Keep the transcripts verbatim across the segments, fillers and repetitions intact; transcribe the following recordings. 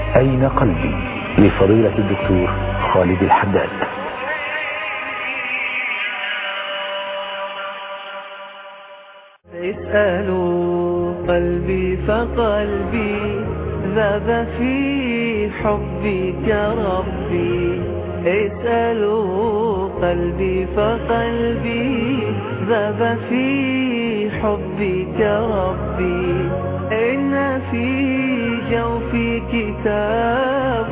أين قلبي لفضيلة الدكتور خالد الحداد. اسألوا قلبي فقلبي ذاب في حبك ربي. اسألوا قلبي فقلبي ذاب في حبك ربي. إن في جوفي كتاب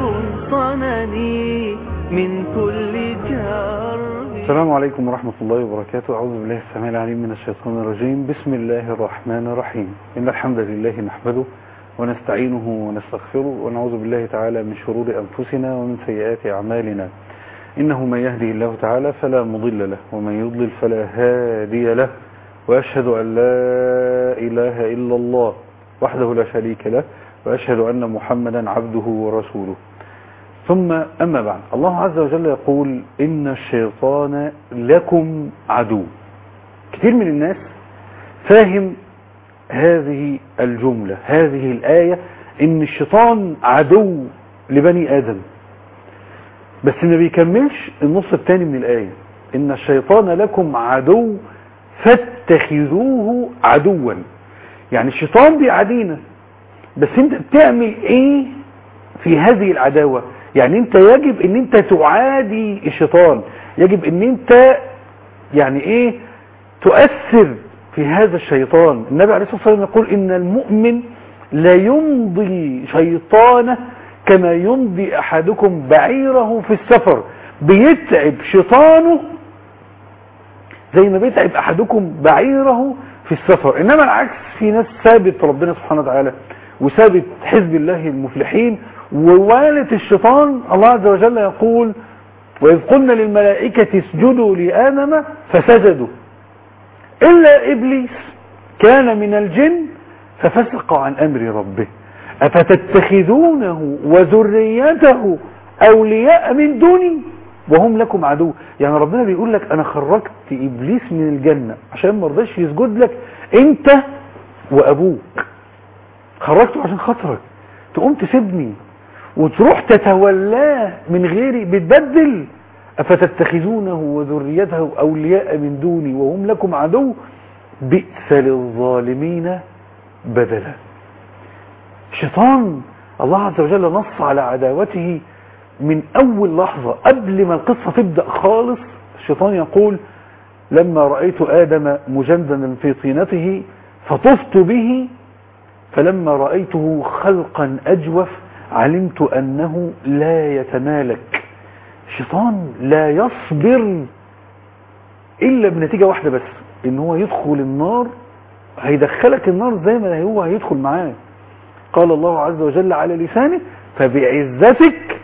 صنني من كل جرب. السلام عليكم ورحمة الله وبركاته. أعوذ بالله السميع العليم من الشيطان الرجيم. بسم الله الرحمن الرحيم. إن الحمد لله نحمده ونستعينه ونستغفره ونعوذ بالله تعالى من شرور أنفسنا ومن سيئات أعمالنا. إنه من يهدي الله تعالى فلا مضل له ومن يضلل فلا هادي له. وأشهد أن لا إله إلا الله وحده لا شريك له وأشهد أن محمدا عبده ورسوله. ثم أما بعد، الله عز وجل يقول إن الشيطان لكم عدو. كثير من الناس فاهم هذه الجملة، هذه الآية، إن الشيطان عدو لبني آدم، بس ما بيكملش النص الثاني من الآية. إن الشيطان لكم عدو فاتخذوه عدوا. يعني الشيطان بيعادينا، بس انت بتعمل ايه في هذه العداوة؟ يعني انت يجب ان انت تعادي الشيطان، يجب ان انت يعني ايه تؤثر في هذا الشيطان. النبي عليه الصلاة والسلام يقول ان المؤمن لا يمضي شيطانه كما يمضي احدكم بعيره في السفر. بيتعب شيطانه زي ما بيتعب احدكم بعيره في السفر. انما العكس، في ناس ثابت ربنا سبحانه وتعالى وثابت حزب الله المفلحين، ووالة الشيطان الله عز وجل يقول وإذ قلنا للملائكة اسجدوا لآدم فسجدوا إلا إبليس كان من الجن ففسق عن أمر ربه أفتتخذونه وذريته أولياء من دوني وهم لكم عدو. يعني ربنا بيقول لك أنا خرجت إبليس من الجنة عشان ما رضاش يسجد لك أنت وأبوك، خرجته عشان خاطرك، تقوم تسيبني وتروح تتولاه من غيري؟ بتبدل. أفتتخذونه وذريته أولياء من دوني وهم لكم عدو بئس للظالمين بدلا. الشيطان الله عز وجل نص على عداوته من أول لحظة قبل ما القصة تبدأ خالص. الشيطان يقول لما رأيت آدم مجندلا في طينته فطفت به فلما رأيته خلقا أجوف علمت أنه لا يتمالك. الشيطان لا يصبر إلا بنتيجة واحدة بس، إن هو يدخل النار. هيدخلك النار زي ما هو هيدخل معاه. قال الله عز وجل على لسانه فبعزتك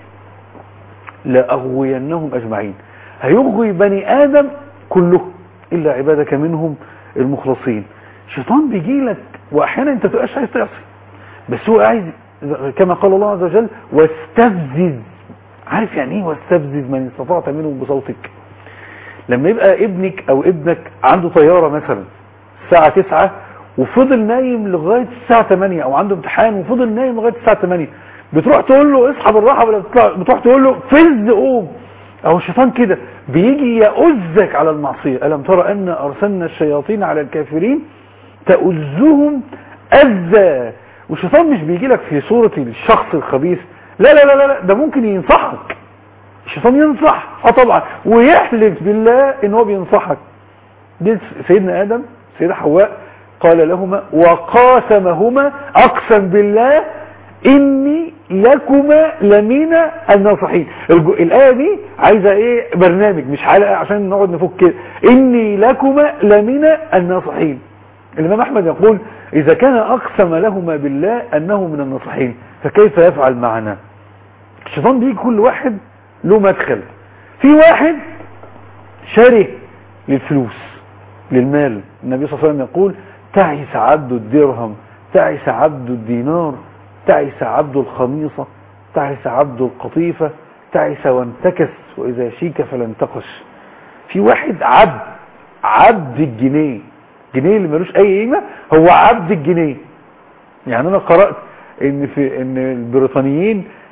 لأغوينهم أجمعين. هيغوي بني آدم كلهم إلا عبادك منهم المخلصين. الشيطان بيجي لك وأحيانا أنت تبقاش عايز تعصي، بس هو عايز كما قال الله عز وجل واستفزز. عارف يعني ايه واستفزز؟ من استطعت منهم بصوتك. لما يبقى ابنك أو ابنك عنده طيارة مثلا الساعة تسعة وفضل نايم لغاية الساعة ثمانية، أو عنده امتحان وفضل نايم لغاية الساعة ثمانية، بتروح تقول له اصحى بالراحة ولا بتروح تقول له فز قوم؟ أو الشيطان كده بيجي يؤذك على المعصية. ألم ترى أن أرسلنا الشياطين على الكافرين تؤذهم أذى. والشيطان مش بيجي لك في صورة الشخص الخبيث، لا لا لا لا، ده ممكن ينصحك. الشيطان ينصح اه طبعا ويحلف بالله ان هو بينصحك. دي سيدنا آدم سيدة حواء قال لهما وقاسمهما اقسم بالله اني لكما لمن الناصحين. الآية دي عايزة ايه؟ برنامج مش حلقة عشان نقعد نفك كده. اني لكما لمن الناصحين. الإمام أحمد يقول إذا كان أقسم لهما بالله أنه من الناصحين فكيف يفعل معنا؟ الشيطان بيجي كل واحد له مدخل. في واحد شاره للفلوس للمال. النبي صلى الله عليه وسلم يقول تعس عبد الدرهم، تعس عبد الدينار، تعس عبد الخميصة، تعس عبد القطيفة، تعس وانتكس وإذا شيك فلانتقش. في واحد عبد عبد الجنيه، جنيه اللي ملوش اي قيمه هو عبد الجنيه. يعني انا قرأت ان في ان البريطانيين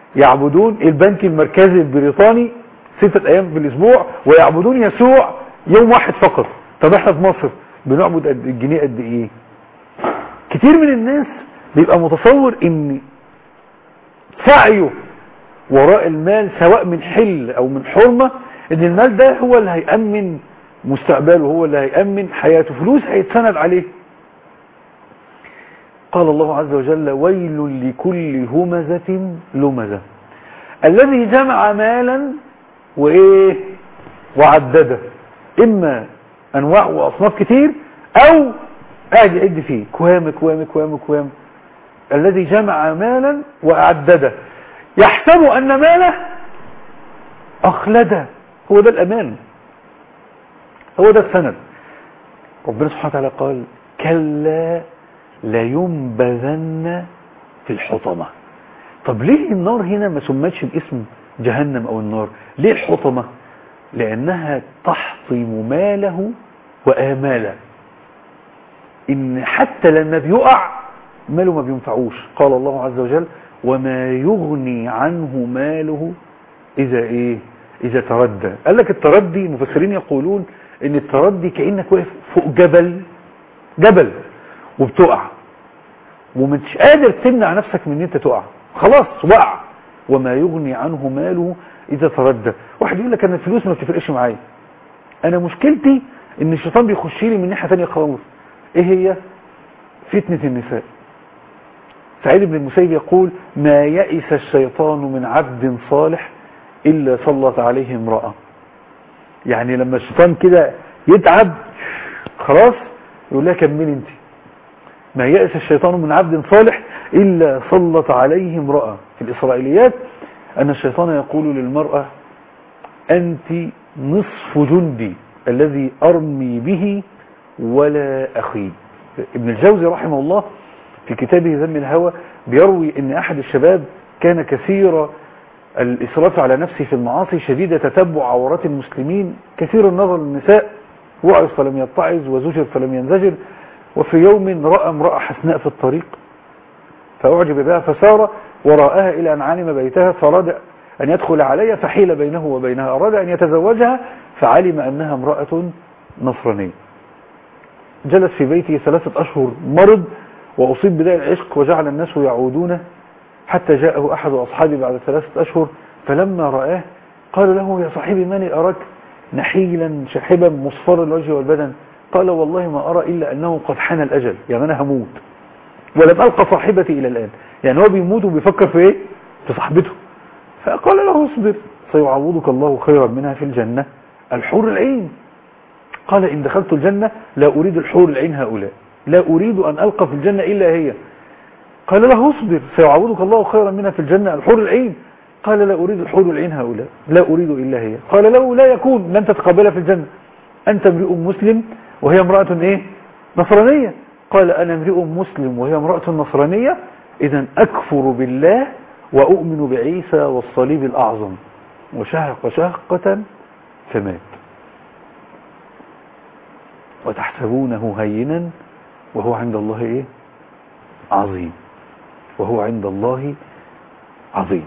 يعبدون البنك المركزي البريطاني ستة ايام في الاسبوع، ويعبدون يسوع يوم واحد فقط. طب احنا في مصر بنعبد قد الجنيه قد ايه؟ كتير من الناس بيبقى متصور ان سعيه وراء المال سواء من حل او من حرمة، ان المال ده هو اللي هيأمن مستقبله، هو اللي هيأمن حياته، فلوس هيتسند عليه. قال الله عز وجل: ويل لكل همزة لمزة الذي جمع مالا وايه وعدده، اما انواع واصناف كتير او قاعد يعد فيه كوام كوام كوام كوام. الذي جمع مالا وأعدده يحسب أن ماله أخلده. هو ده الأمان، هو ده السند. ربنا سبحانه وتعالى قال: كلا لينبذن في الحطمة. طب ليه النار هنا ما سمتش باسم جهنم أو النار؟ ليه الحطمة؟ لأنها تحطم ماله وآماله، إن حتى لما بيقع ماله ما بينفعوش. قال الله عز وجل: وما يغني عنه ماله إذا إيه إذا تردى. قال لك التردي، المفسرين يقولون إن التردي كأنك واقف فوق جبل جبل وبتقع ومش قادر تمنع نفسك من ان انت تقع، خلاص وقع. وما يغني عنه ماله إذا تردى. واحد يقول لك أنا الفلوس ما بتفرقش معايا، أنا مشكلتي إن الشيطان بيخش لي من ناحية ثانيه خالص. إيه هي؟ فتنة النساء. سعيد بن المسيب يقول: ما يئس الشيطان من عبد صالح إلا سلط عليه امرأة. يعني لما الشيطان كده يتعب خلاص يقول لها كملي انت. ما يئس الشيطان من عبد صالح إلا سلط عليه امرأة. في الإسرائيليات أن الشيطان يقول للمرأة: أنت نصف جندي الذي أرمي به ولا أخيب. ابن الجوزي رحمه الله في كتابه ذم الهوى بيروي ان احد الشباب كان كثير الاسراف على نفسه في المعاصي، شديد تتبع عورات المسلمين، كثير النظر للنساء، وعظ فلم يتعظ وزجر فلم ينزجر. وفي يوم رأى امرأة حسناء في الطريق فأعجب بها فسار وراءها إلى أن علم بيتها فأراد أن يدخل عليها فحيل بينه وبينها، أراد أن يتزوجها فعلم أنها امرأة نصرانية. جلس في بيته ثلاثة أشهر مرض وأصيب بداء العشق وجعل الناس يعودونه، حتى جاءه أحد أصحابه بعد ثلاثة أشهر فلما رآه قال له: يا صاحبي ماني أراك نحيلا شحبا مصفر الوجه والبدن؟ قال: والله ما أرى إلا أنه قد حان الأجل، يعني أنا هموت ولم ألقى صاحبتي إلى الآن. يعني هو بيموت وبيفكر في إيه؟ في صاحبته. فقال له: اصبر سيعوضك الله خيرا منها في الجنة الحور العين. قال: إن دخلت الجنة لا أريد الحور العين هؤلاء، لا أريد أن ألقى في الجنة إلا هي. قال له: اصبر سيعوضك الله خيرا منها في الجنة الحور العين. قال: لا أريد الحور العين هؤلاء، لا أريد إلا هي. قال له: لا يكون، لن تتقبلها في الجنة، أنت امرئ مسلم وهي امرأة إيه؟ نصرانية. قال: أنا امرئ مسلم وهي امرأة نصرانية، إذن أكفر بالله وأؤمن بعيسى والصليب الأعظم. وشهق شهقة فمات. وتحسبونه هينا وهو عند الله إيه؟ عظيم. وهو عند الله عظيم.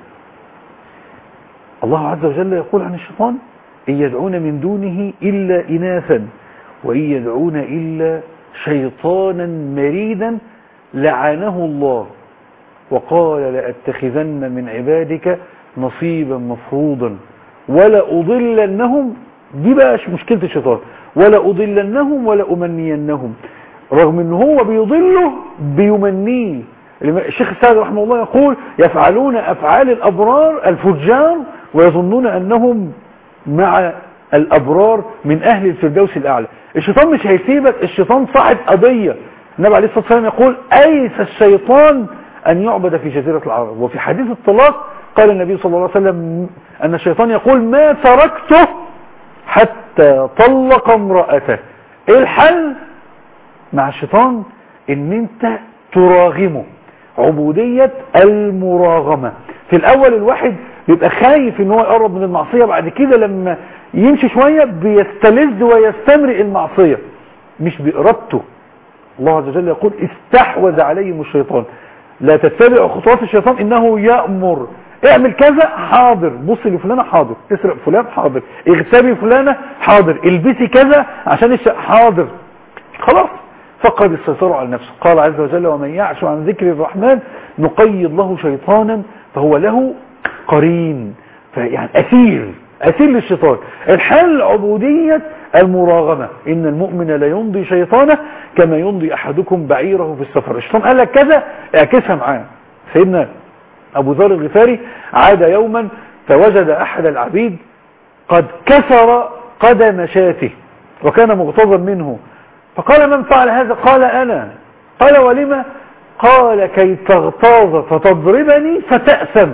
الله عز وجل يقول عن الشيطان: إن يدعون من دونه إلا إناثا وإن يدعون إلا شيطانا مريدا لعنه الله وقال: لأتخذن من عبادك نصيبا مفروضا ولا أضلنهم. دي بقى مشكلة الشيطان، ولا أضلنهم ولا أمنينهم. رغم ان هو بيضله بيمنيه. الشيخ السعدي رحمه الله يقول: يفعلون أفعال الأبرار الفجار ويظنون أنهم مع الأبرار من أهل الفردوس الأعلى. الشيطان مش هيسيبك، الشيطان صاحب قضية. النبي عليه الصلاة والسلام يقول: أيس الشيطان أن يعبد في جزيرة العرب. وفي حديث الطلاق قال النبي صلى الله عليه وسلم أن الشيطان يقول: ما تركته حتى طلق امرأته. إيه الحل مع الشيطان؟ ان انت تراغمه، عبودية المراغمة. في الاول الواحد بيبقى خايف ان هو يقرب من المعصية، بعد كده لما يمشي شوية بيستلذ ويستمرئ المعصية مش بإرادته. الله عز وجل يقول: استحوذ عليهم الشيطان. لا تتبعوا خطوات الشيطان انه يأمر اعمل كذا حاضر، بص لفلانة حاضر، اسرق فلان حاضر، اغتابي فلانة حاضر، البسي كذا عشان الشيء حاضر. خلاص فقد السيطرة على نفسه. قال عز وجل ومن يعش عن ذكر الرحمن نقيض له شيطانا فهو له قرين، يعني أسير أسير للشيطان. الحال عبودية المراغمة، إن المؤمن لا يمضي شيطانه كما يمضي أحدكم بعيره في السفر. الشيطان قال لك كذا اعكسها معاه. سيدنا أبو ذر الغفاري عاد يوما فوجد أحد العبيد قد كسر قدم شاته وكان مغتاظا منه، فقال من فعل هذا؟ قال أنا. قال ولما؟ قال كي تغتاظ فتضربني فتأثم.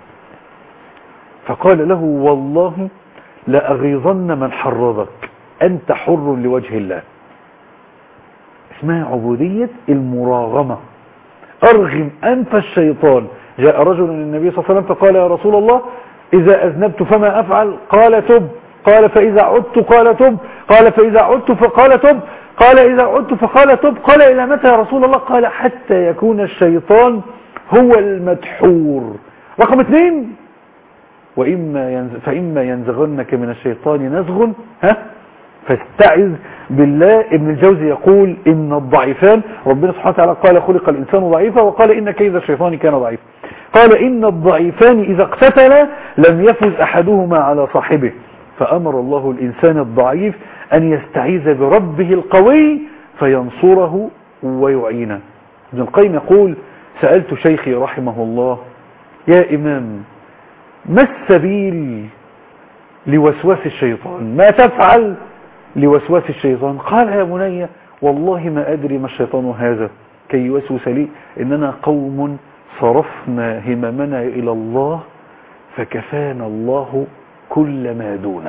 فقال له والله لأغيظن من حرضك، أنت حر لوجه الله. اسمها عبودية المراغمة، أرغم أنف الشيطان. جاء رجل للنبي صلى الله عليه وسلم فقال يا رسول الله إذا أذنبت فما أفعل؟ قال تب. قال فإذا عدت؟ قال تب. قال فإذا عدت فقال تب. قال إذا عدت فقال تب. قال إلى متى يا رسول الله؟ قال حتى يكون الشيطان هو المدحور. رقم اثنين وإما ينزغ فإما ينزغنك من الشيطان نزغ ها فاستعذ بالله. ابن الجوزي يقول إن الضعيفان، ربنا سبحانه وتعالى قال خلق الإنسان ضعيفا وقال إن كيد الشيطان كان ضعيفا. قال إن الضعيفان إذا اقتتلا لم يفز أحدهما على صاحبه، فأمر الله الإنسان الضعيف أن يستعيذ بربه القوي فينصره ويعينه. ابن القيم يقول سألت شيخي رحمه الله يا إمام ما السبيل لوسواس الشيطان؟ ما تفعل لوسواس الشيطان؟ قال يا بني والله ما أدري ما الشيطان هذا كي يوسوس لي، إننا قوم صرفنا هممنا إلى الله فكفانا الله كل ما دونه.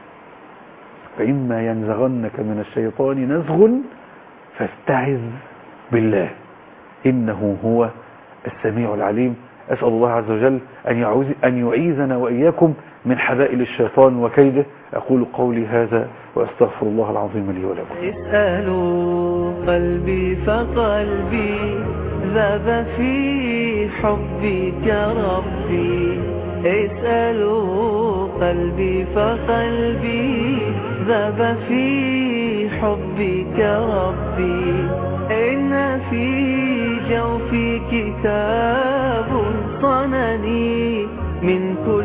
فإما ينزغنك من الشيطان نزغ فاستعذ بالله إنه هو السميع العليم. أسأل الله عز وجل أن يعيذنا وإياكم من حبائل الشيطان وكيده. أقول قولي هذا وأستغفر الله العظيم لي ولكم. اسألوا قلبي فقلبي ذاب في حبك ربي. اسألوا قلبي فقلبي ذاب في حبك ربي. إن في جوفي كتاب صنني من كل